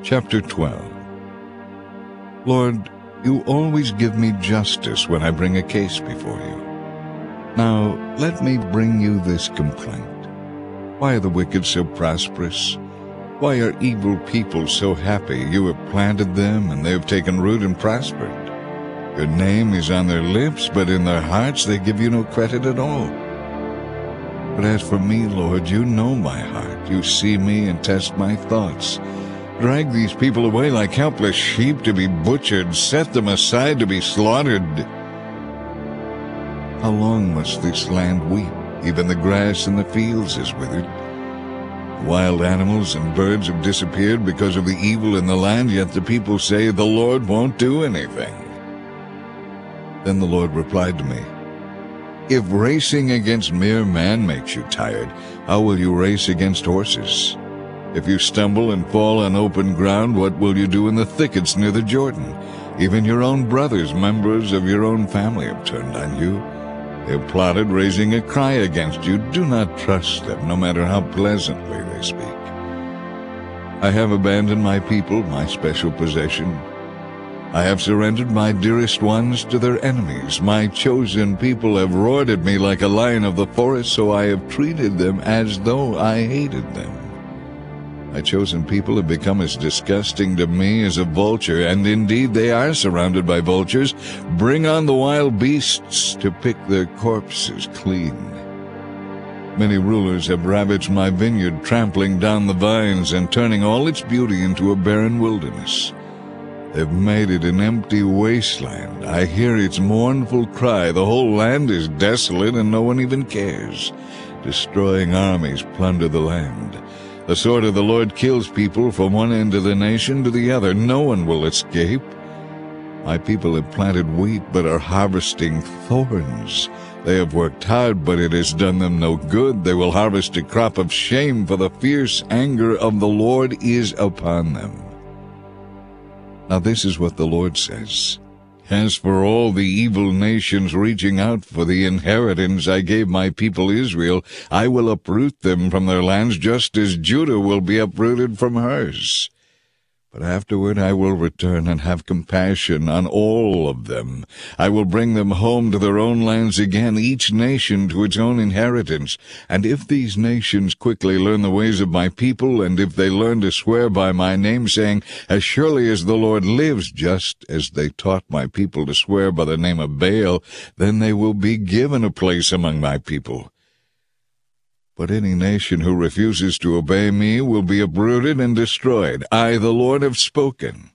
Chapter 12. Lord, you always give me justice when I bring a case before you. Now let me bring you this complaint. Why are the wicked so prosperous? Why are evil people so happy? You have planted them, and they have taken root and prospered. Your name is on their lips, but in their hearts they give you no credit at all. But as for me, Lord, you know my heart. You see me and test my thoughts. Drag these people away like helpless sheep to be butchered. Set them aside to be slaughtered. How long must this land weep? Even the grass in the fields is withered. Wild animals and birds have disappeared because of the evil in the land, yet the people say, the Lord won't do anything. Then the Lord replied to me, if racing against mere man makes you tired, how will you race against horses? If you stumble and fall on open ground, what will you do in the thickets near the Jordan? Even your own brothers, members of your own family, have turned on you. They have plotted, raising a cry against you. Do not trust them, no matter how pleasantly they speak. I have abandoned my people, my special possession. I have surrendered my dearest ones to their enemies. My chosen people have roared at me like a lion of the forest, so I have treated them as though I hated them. My chosen people have become as disgusting to me as a vulture, and indeed they are surrounded by vultures. Bring on the wild beasts to pick their corpses clean. Many rulers have ravaged my vineyard, trampling down the vines and turning all its beauty into a barren wilderness. They've made it an empty wasteland. I hear its mournful cry. The whole land is desolate and no one even cares. Destroying armies plunder the land. The sword of the Lord kills people from one end of the nation to the other. No one will escape. My people have planted wheat, but are harvesting thorns. They have worked hard, but it has done them no good. They will harvest a crop of shame, for the fierce anger of the Lord is upon them. Now this is what the Lord says. As for all the evil nations reaching out for the inheritance I gave my people Israel, I will uproot them from their lands just as Judah will be uprooted from hers. But afterward I will return and have compassion on all of them. I will bring them home to their own lands again, each nation to its own inheritance. And if these nations quickly learn the ways of my people, and if they learn to swear by my name, saying, as surely as the Lord lives, just as they taught my people to swear by the name of Baal, then they will be given a place among my people. But any nation who refuses to obey me will be uprooted and destroyed. I, the Lord, have spoken.